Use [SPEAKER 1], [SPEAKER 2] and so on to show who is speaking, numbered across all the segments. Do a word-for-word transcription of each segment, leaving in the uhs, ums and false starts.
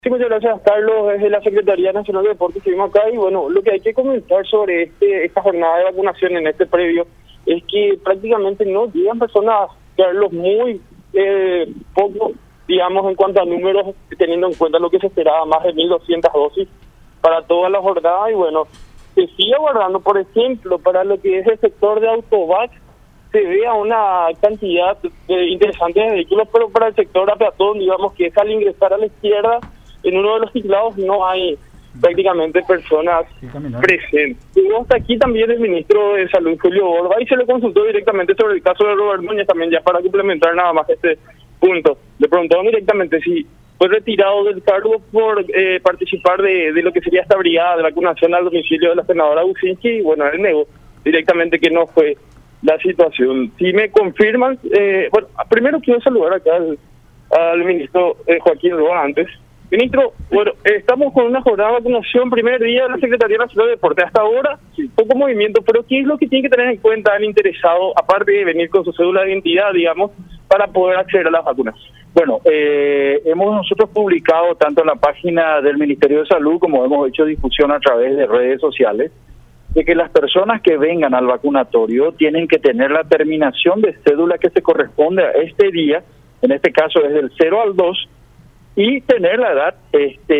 [SPEAKER 1] Sí, muchas gracias, Carlos. Desde la Secretaría Nacional de Deportes estuvimos acá y bueno, lo que hay que comentar sobre este esta jornada de vacunación en este previo es que prácticamente no llegan personas, Carlos, muy eh, poco, digamos, en cuanto a números, teniendo en cuenta lo que se esperaba, más de mil doscientas dosis para toda la jornada y bueno, se sigue aguardando, por ejemplo, para lo que es el sector de Autobac, se vea una cantidad de interesante de vehículos, pero para el sector a peatón, digamos que es al ingresar a la izquierda, en uno de los ciclados no hay prácticamente personas presentes. Y hasta aquí también el ministro de Salud, Julio Borba, y se le consultó directamente sobre el caso de Robert Núñez, también ya para complementar nada más este punto. Le preguntaron directamente si fue retirado del cargo por eh, participar de, de lo que sería esta brigada de vacunación al domicilio de la senadora Bucinski, y bueno, él negó directamente que no fue la situación. Si me confirman, eh, bueno, primero quiero saludar acá al, al ministro eh, Joaquín Roa antes. Ministro, bueno, eh, estamos con una jornada de vacunación, primer día de la Secretaría Nacional de Deporte. Hasta ahora, poco movimiento, pero ¿qué es lo que tiene que tener en cuenta el interesado, aparte de venir con su cédula de identidad, digamos, para poder acceder a las vacunas?
[SPEAKER 2] Bueno, eh, hemos nosotros publicado tanto en la página del Ministerio de Salud como hemos hecho difusión a través de redes sociales, de que las personas que vengan al vacunatorio tienen que tener la terminación de cédula que se corresponde a este día, en este caso es del cero al dos, y tener la edad este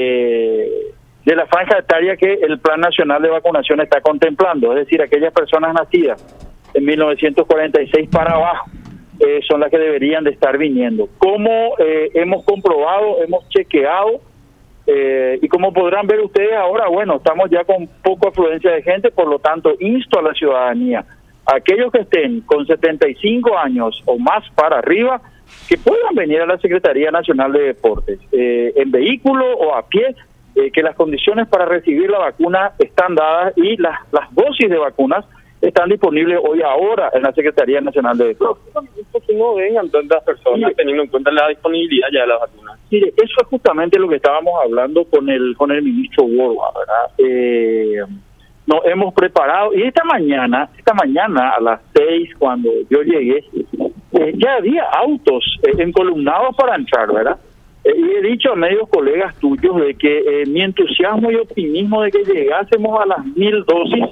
[SPEAKER 2] de la franja etaria que el Plan Nacional de Vacunación está contemplando, es decir, aquellas personas nacidas en mil novecientos cuarenta y seis para abajo eh, son las que deberían de estar viniendo. Como eh, hemos comprobado, hemos chequeado, eh, y como podrán ver ustedes ahora, bueno, estamos ya con poca afluencia de gente, por lo tanto, insto a la ciudadanía, a aquellos que estén con setenta y cinco años o más para arriba, que puedan venir a la Secretaría Nacional de Deportes, eh, en vehículo o a pie, eh, que las condiciones para recibir la vacuna están dadas y las, las dosis de vacunas están disponibles hoy ahora en la Secretaría Nacional de Deportes.
[SPEAKER 1] Que no vengan tantas personas, sí, teniendo en cuenta la disponibilidad ya de las vacunas.
[SPEAKER 2] Mire, eso es justamente lo que estábamos hablando con el con el ministro Borba, ¿verdad? Eh, nos hemos preparado, y esta mañana, esta mañana a las seis, cuando yo llegué, eh, ya había autos eh, encolumnados para entrar, ¿verdad? Eh, y he dicho a medios colegas tuyos de que eh, mi entusiasmo y optimismo de que llegásemos a las mil dosis,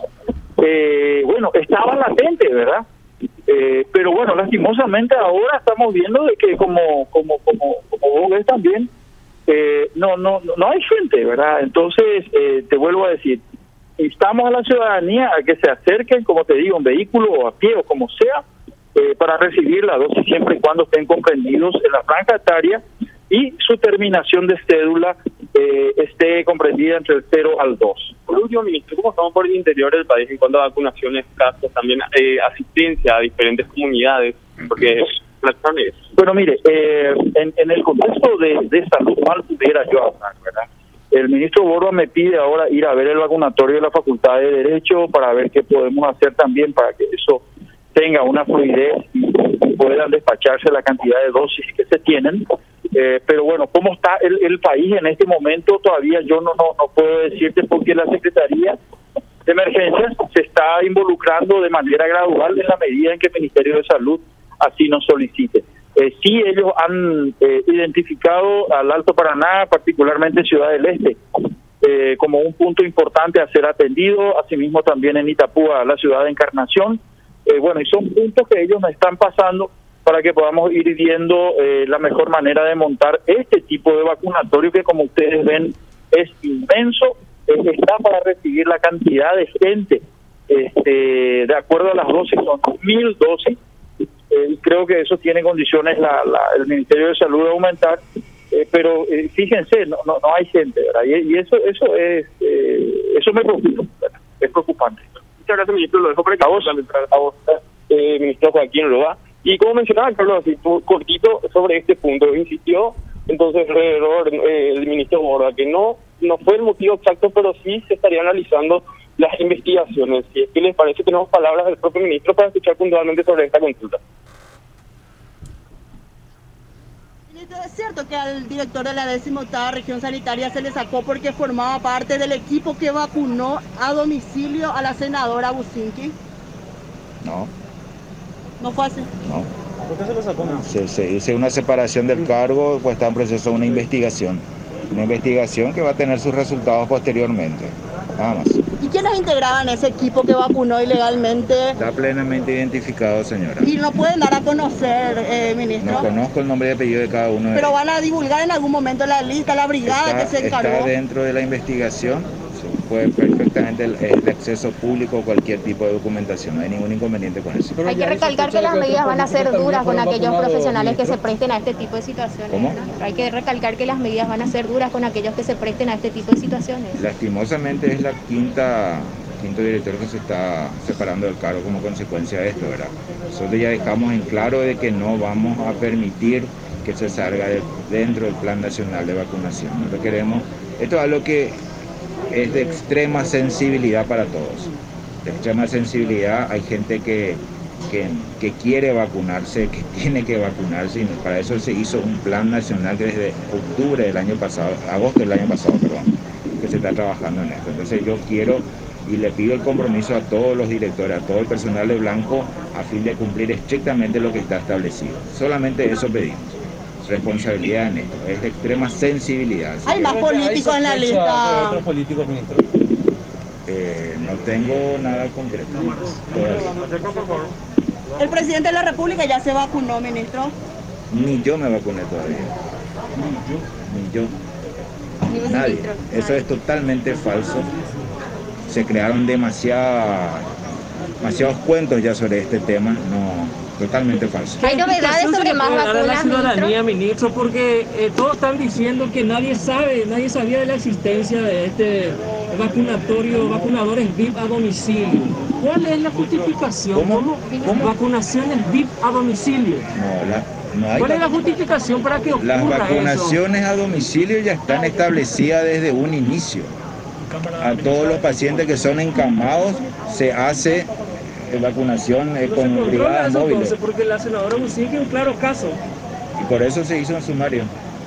[SPEAKER 2] eh, bueno, estaba latente, ¿verdad? Eh, pero bueno, lastimosamente ahora estamos viendo de que como como como como vos ves también, eh, no, no, no hay gente, ¿verdad? Entonces, eh, te vuelvo a decir, instamos a la ciudadanía a que se acerquen, como te digo, en vehículo o a pie o como sea, eh, para recibir la dosis siempre y cuando estén comprendidos en la franja etaria y su terminación de cédula eh, esté comprendida entre el cero al dos.
[SPEAKER 1] Por último, ministro, ¿cómo estamos por el interior del país en cuanto a vacunaciones, casos, también eh, asistencia a diferentes comunidades? Porque es...
[SPEAKER 2] Bueno, mire, eh, en, en el contexto de, de salud mal pudiera yo hablar, ¿verdad? El ministro Borba me pide ahora ir a ver el vacunatorio de la Facultad de Derecho para ver qué podemos hacer también para que eso tenga una fluidez y, y puedan despacharse la cantidad de dosis que se tienen. Eh, pero bueno, ¿cómo está el, el país en este momento? Todavía yo no, no, no puedo decirte, porque la Secretaría de Emergencias se está involucrando de manera gradual en la medida en que el Ministerio de Salud así nos solicite. Eh, sí, ellos han eh, identificado al Alto Paraná, particularmente Ciudad del Este, eh, como un punto importante a ser atendido, asimismo también en Itapúa, la ciudad de Encarnación. Eh, bueno, y son puntos que ellos nos están pasando para que podamos ir viendo eh, la mejor manera de montar este tipo de vacunatorio que, como ustedes ven, es inmenso, eh, está para recibir la cantidad de gente, este, de acuerdo a las dosis, son mil dosis. Eh, creo que eso tiene condiciones la, la, el Ministerio de Salud de aumentar, eh, pero eh, fíjense, no, no no hay gente, ¿verdad? Y, y eso eso es eh, eso me preocupa, ¿verdad? Es preocupante.
[SPEAKER 1] Muchas gracias, ministro. Lo dejo para que a vos, a vos eh, ministro Joaquín Roa. Y como mencionaba Carlos, así cortito sobre este punto, insistió entonces alrededor eh, el ministro Borba que no no fue el motivo exacto, pero sí se estaría analizando las investigaciones. Si es que les parece, tenemos palabras del propio ministro para escuchar puntualmente sobre esta consulta.
[SPEAKER 3] ¿Es cierto que al director de la decimoctava región sanitaria se le sacó porque formaba parte del equipo que vacunó a domicilio a la senadora Bucinski?
[SPEAKER 4] No.
[SPEAKER 3] ¿No fue así?
[SPEAKER 4] No.
[SPEAKER 3] ¿Por qué se le sacó?
[SPEAKER 4] Se, se hizo una separación del cargo, pues está en proceso de una investigación. Una investigación que va a tener sus resultados posteriormente, nada más.
[SPEAKER 3] ¿Y quiénes integraban ese equipo que vacunó ilegalmente?
[SPEAKER 4] Está plenamente identificado, señora.
[SPEAKER 3] Y no pueden dar a conocer, eh, ministro.
[SPEAKER 4] No conozco el nombre y apellido de cada uno de
[SPEAKER 3] Pero
[SPEAKER 4] ellos.
[SPEAKER 3] van a divulgar en algún momento la lista, la brigada
[SPEAKER 4] Está,
[SPEAKER 3] que se encargó.
[SPEAKER 4] está dentro de la investigación. Puede perfectamente el, el acceso público a cualquier tipo de documentación, no hay ningún inconveniente con eso.
[SPEAKER 5] Hay que recalcar que las medidas van a ser duras con aquellos profesionales que se presten a este tipo de situaciones.
[SPEAKER 4] ¿Cómo?
[SPEAKER 5] Hay que recalcar que las medidas van a ser duras con aquellos que se presten a este tipo de situaciones.
[SPEAKER 4] Lastimosamente es la quinta quinto director que se está separando del cargo como consecuencia de esto, ¿verdad? Nosotros ya dejamos en claro de que no vamos a permitir que se salga de, dentro del Plan Nacional de Vacunación. Nosotros queremos, esto es algo que es de extrema sensibilidad para todos. De extrema sensibilidad, hay gente que, que, que quiere vacunarse, que tiene que vacunarse, y para eso se hizo un plan nacional desde octubre del año pasado, agosto del año pasado, perdón, que se está trabajando en esto. Entonces yo quiero y le pido el compromiso a todos los directores, a todo el personal de Blanco, a fin de cumplir estrictamente lo que está establecido. Solamente eso pedimos. Responsabilidad en esto, es de extrema sensibilidad.
[SPEAKER 3] Hay más políticos en la lista.
[SPEAKER 6] ¿Otros políticos, ministro?
[SPEAKER 4] Eh, no tengo nada concreto todavía.
[SPEAKER 3] El presidente de la República ya se vacunó, ministro.
[SPEAKER 4] Ni yo me vacuné todavía. Ni yo. Ni yo. Nadie. Eso es totalmente falso. Se crearon demasiadas, demasiados cuentos ya sobre este tema. No. Totalmente falso.
[SPEAKER 5] ¿Hay novedades sobre más
[SPEAKER 6] vacunas,
[SPEAKER 5] vacunas,
[SPEAKER 6] la ciudadanía,
[SPEAKER 5] ministro?
[SPEAKER 6] ministro, porque eh, todos están diciendo que nadie sabe, nadie sabía de la existencia de este vacunatorio, vacunadores V I P a domicilio. ¿Cuál es la justificación?
[SPEAKER 4] ¿Cómo? ¿Cómo?
[SPEAKER 6] Vacunaciones V I P a domicilio.
[SPEAKER 4] No, la, no hay
[SPEAKER 6] ¿Cuál es la justificación para que ocurra
[SPEAKER 4] Las vacunaciones
[SPEAKER 6] eso?
[SPEAKER 4] a domicilio ya están establecidas desde un inicio. A todos los pacientes que son encamados se hace vacunación eh,
[SPEAKER 6] No
[SPEAKER 4] con
[SPEAKER 6] se controla
[SPEAKER 4] brigadas
[SPEAKER 6] eso
[SPEAKER 4] móviles.
[SPEAKER 6] entonces, porque la senadora Busingui es un claro caso.
[SPEAKER 4] Y por eso se hizo un sumario.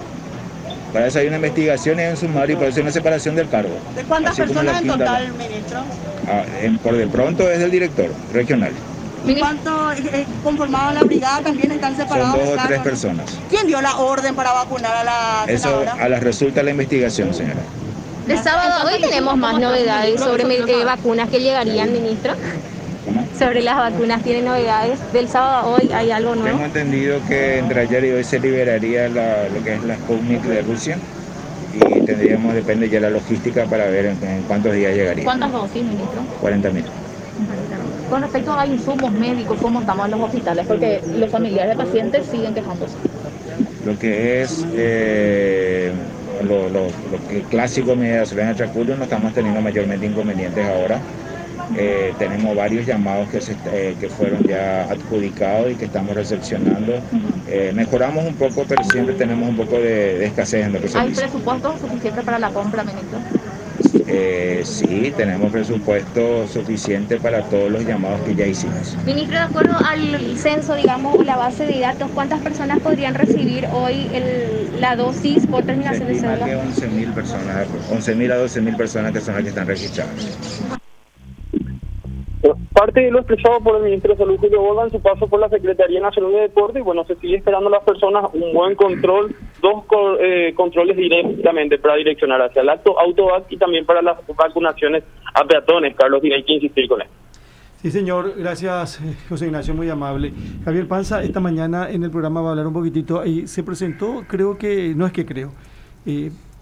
[SPEAKER 4] Para eso hay una investigación y hay un sumario y por eso hay una separación del cargo.
[SPEAKER 3] ¿De cuántas
[SPEAKER 4] Así como
[SPEAKER 3] personas
[SPEAKER 4] la
[SPEAKER 3] en
[SPEAKER 4] quinta
[SPEAKER 3] total,
[SPEAKER 4] vez.
[SPEAKER 3] ministro?
[SPEAKER 4] Ah, en- por de pronto es del director regional.
[SPEAKER 3] ¿Y cuánto eh, conformaban la brigada? También están
[SPEAKER 4] Son
[SPEAKER 3] separados.
[SPEAKER 4] dos o
[SPEAKER 3] claro.
[SPEAKER 4] tres personas.
[SPEAKER 3] ¿Quién dio la orden para vacunar a la
[SPEAKER 4] Eso
[SPEAKER 3] senadora?
[SPEAKER 4] a la resulta de la investigación, señora.
[SPEAKER 5] De sábado hoy tenemos más novedades sobre eh, vacunas que llegarían, ministro.
[SPEAKER 4] ¿Cómo?
[SPEAKER 5] Sobre las vacunas, ¿tienen novedades? Del sábado a hoy hay algo nuevo.
[SPEAKER 4] Tengo entendido que entre ayer y hoy se liberaría la, lo que es la Sputnik de Rusia y tendríamos, depende ya la logística para ver en, en cuántos días llegaría.
[SPEAKER 5] ¿Cuántas dosis, ministro?
[SPEAKER 4] cuarenta mil.
[SPEAKER 5] Con respecto a insumos médicos, ¿cómo estamos en los hospitales? Porque los familiares de pacientes siguen quejándose.
[SPEAKER 4] Lo que es eh, lo, lo, lo que clásico medida de seguridad en Chacuyo, no estamos teniendo mayormente inconvenientes ahora. Eh, tenemos varios llamados que, se, eh, que fueron ya adjudicados y que estamos recepcionando. Eh, mejoramos un poco, pero siempre tenemos un poco de, de escasez en lo que se
[SPEAKER 5] ¿Hay
[SPEAKER 4] dice.
[SPEAKER 5] presupuesto suficiente para la compra, ministro?
[SPEAKER 4] Eh, sí, tenemos presupuesto suficiente para todos los llamados que ya hicimos.
[SPEAKER 5] Ministro, de acuerdo al censo, digamos, o la base de datos, ¿cuántas personas podrían recibir hoy el, la dosis por terminación de
[SPEAKER 4] Se estima que
[SPEAKER 5] cédula?
[SPEAKER 4] once mil personas, once mil a doce mil personas que son las que están registradas.
[SPEAKER 1] Parte de lo expresado por el ministro de Salud, Julio Borba, en su paso por la Secretaría Nacional de Deporte, y bueno, se sigue esperando a las personas un buen control, dos co eh, controles directamente para direccionar hacia el acto autovac y también para las vacunaciones a peatones. Carlos, y hay que insistir con esto.
[SPEAKER 7] Sí, señor, gracias, José Ignacio, muy amable. Javier Panza, esta mañana en el programa va a hablar un poquitito, y se presentó, creo que, no es que creo, eh,